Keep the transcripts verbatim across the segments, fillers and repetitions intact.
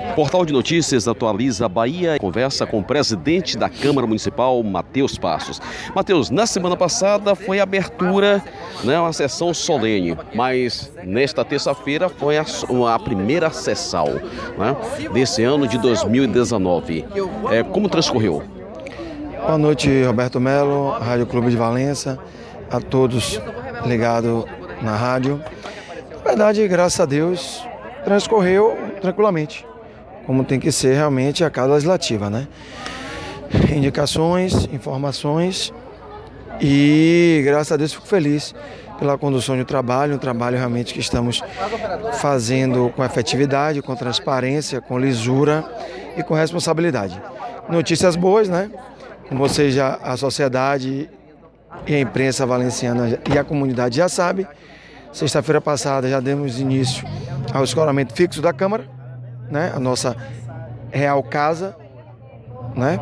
Portal de Notícias atualiza a Bahia. Conversa com o presidente da Câmara Municipal, Matheus Passos. Matheus, na semana passada foi a abertura, né, uma sessão solene, mas nesta terça-feira foi a, a primeira sessão, né, desse ano de dois mil e dezenove. É, como transcorreu? Boa noite, Roberto Melo, Rádio Clube de Valença, a todos ligados na rádio. Na verdade, graças a Deus, transcorreu tranquilamente, como tem que ser realmente a Casa Legislativa, né? Indicações, informações e, graças a Deus, fico feliz pela condução do trabalho, um trabalho realmente que estamos fazendo com efetividade, com transparência, com lisura e com responsabilidade. Notícias boas, né? Como vocês já, a sociedade e a imprensa valenciana e a comunidade já sabem, sexta-feira passada já demos início ao escoramento fixo da Câmara, né? A nossa real casa, né?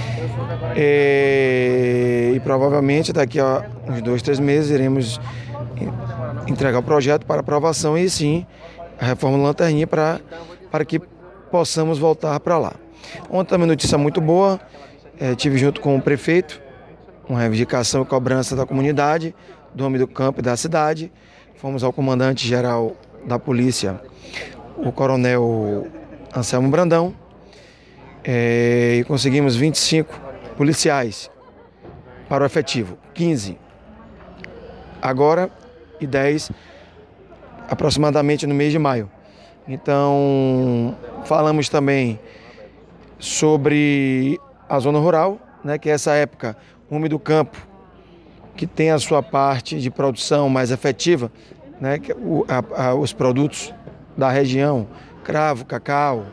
E, e provavelmente daqui a uns dois, três meses iremos entregar o projeto para aprovação e sim a reforma do Lanterninha para, para que possamos voltar para lá. Ontem também notícia muito boa, é, tive junto com o prefeito uma reivindicação e cobrança da comunidade, do homem do campo e da cidade. Fomos ao comandante-geral da polícia, o coronel Anselmo Brandão, é, e conseguimos vinte e cinco policiais para o efetivo, quinze agora e dez aproximadamente no mês de maio. Então, falamos também sobre a zona rural, né, que é essa época, o homem do campo, que tem a sua parte de produção mais efetiva, né, que o, a, a, os produtos da região, cravo, cacau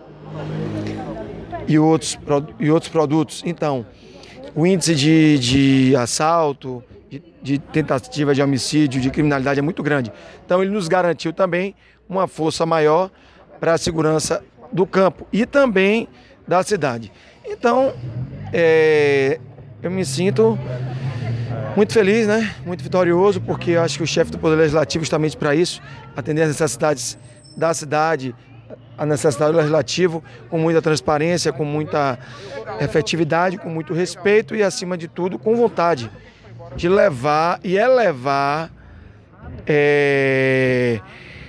e outros, e outros produtos. Então, o índice de, de assalto, de, de tentativa de homicídio, de criminalidade é muito grande. Então, ele nos garantiu também uma força maior para a segurança do campo e também da cidade. Então, é, eu me sinto muito feliz, né? Muito vitorioso, porque eu acho que o chefe do Poder Legislativo justamente para isso, atender às necessidades da cidade, a necessidade do Legislativo, com muita transparência, com muita efetividade, com muito respeito e, acima de tudo, com vontade de levar e elevar é,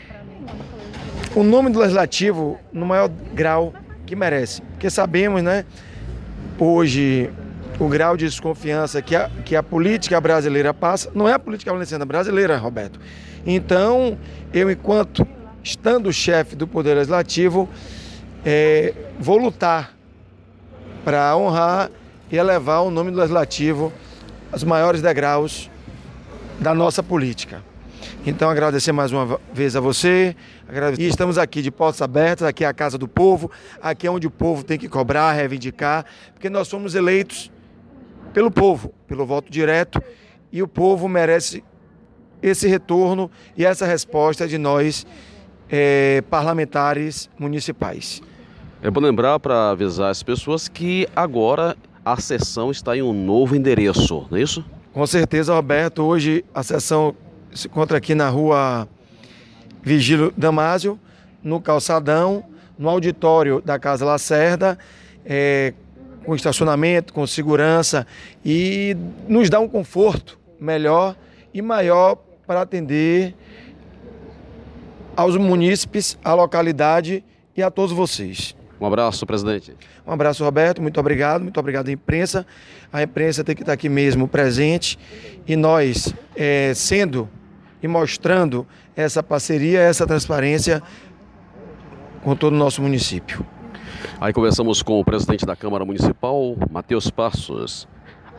o nome do Legislativo no maior grau que merece. Porque sabemos, né, hoje, o grau de desconfiança que a, que a política brasileira passa, não é a política valenciana brasileira, Roberto. Então, eu, enquanto estando chefe do Poder Legislativo, é, vou lutar para honrar e elevar o nome do Legislativo aos maiores degraus da nossa política. Então, agradecer mais uma vez a você. Agradecer. E estamos aqui de portas abertas, aqui é a casa do povo, aqui é onde o povo tem que cobrar, reivindicar, porque nós somos eleitos pelo povo, pelo voto direto, e o povo merece esse retorno e essa resposta de nós, é, parlamentares municipais. É bom lembrar, para avisar as pessoas, que agora a sessão está em um novo endereço, não é isso? Com certeza, Roberto. Hoje a sessão se encontra aqui na rua Vigílio Damásio, no calçadão, no auditório da Casa Lacerda, é, com estacionamento, com segurança, e nos dá um conforto melhor e maior para atender aos munícipes, à localidade e a todos vocês. Um abraço, presidente. Um abraço, Roberto. Muito obrigado. Muito obrigado à imprensa. A imprensa tem que estar aqui mesmo presente e nós, é, sendo e mostrando essa parceria, essa transparência com todo o nosso município. Aí conversamos com o presidente da Câmara Municipal, Matheus Passos.